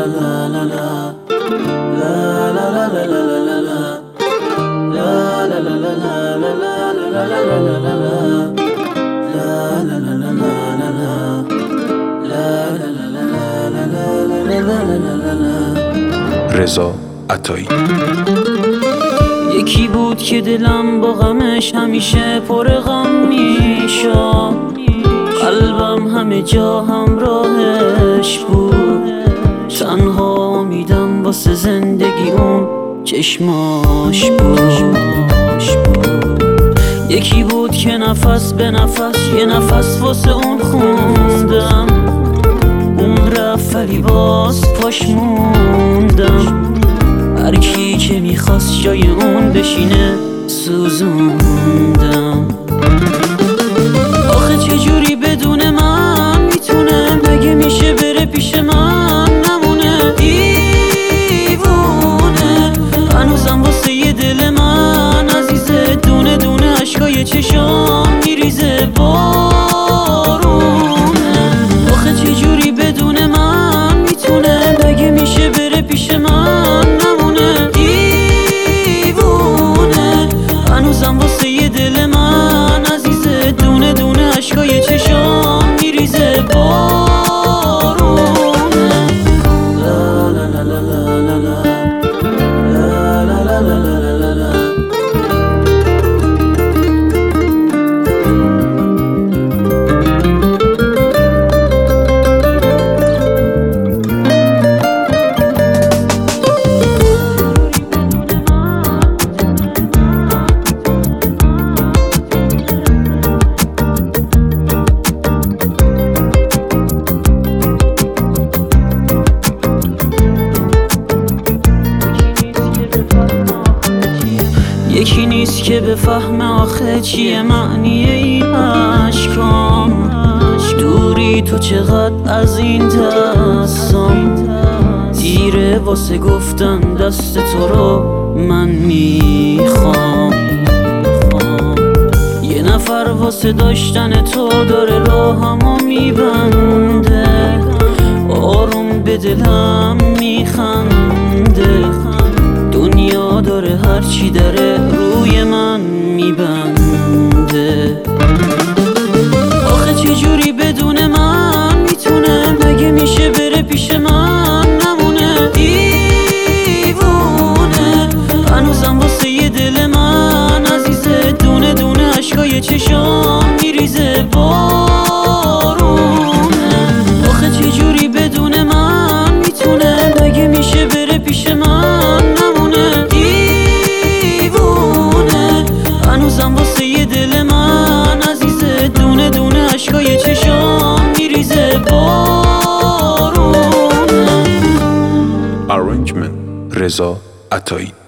رضا عطایی. یکی بود که دلم با غمش همیشه پر غم میشد، قلبم همه جا همراهش بود، تنها امیدم واسه زندگی اون چشماش بود. یکی بود که نفس به نفس یه نفس واسه اون خوندم، اون رفت ولی باز پاش موندم، هر کی که میخواست جای اون بشینه سوزوندم. آخه چجوری بدون من میتونه بگه میشه بره پیش من نمونه؟ دیوونه هنوزم واسه یه دل من عزیزه، دونه دونه عشقای چشام میریزه بارونه. آخه چجوری بدون من میتونه بگه میشه بره پیش من نمونه؟ دیوونه هنوزم واسه یه دل من عزیزه، دونه دونه عشقای چشام میریزه بارونه. لا لا لا لا لا لا لا لا لا لا لا. یکی نیست که بفهمه آخه چیه معنی این عشقام، دوری تو چقدر از این دستم، دیره واسه گفتن دست تو رو من میخوام. یه نفر واسه داشتن تو داره راهمو میبنده، آروم به دلم میخنده، دنیا داره هرچی داره روی من میبنده. آخه چجوری بدون من میتونه بگه میشه بره پیش من نمونه؟ دیوونه هنوزم واسه یه دل من عزیزه، دونه دونه عشقای چشام میریزه بارونه. آخه چجوری بدون من میتونه بگه میشه بره پیش من نمونه؟ دیوونه هنوزم واسه یه دل من عزیزه، دونه دونه عشقای چشام میریزه بارونه. Arrangement رضا عطایی.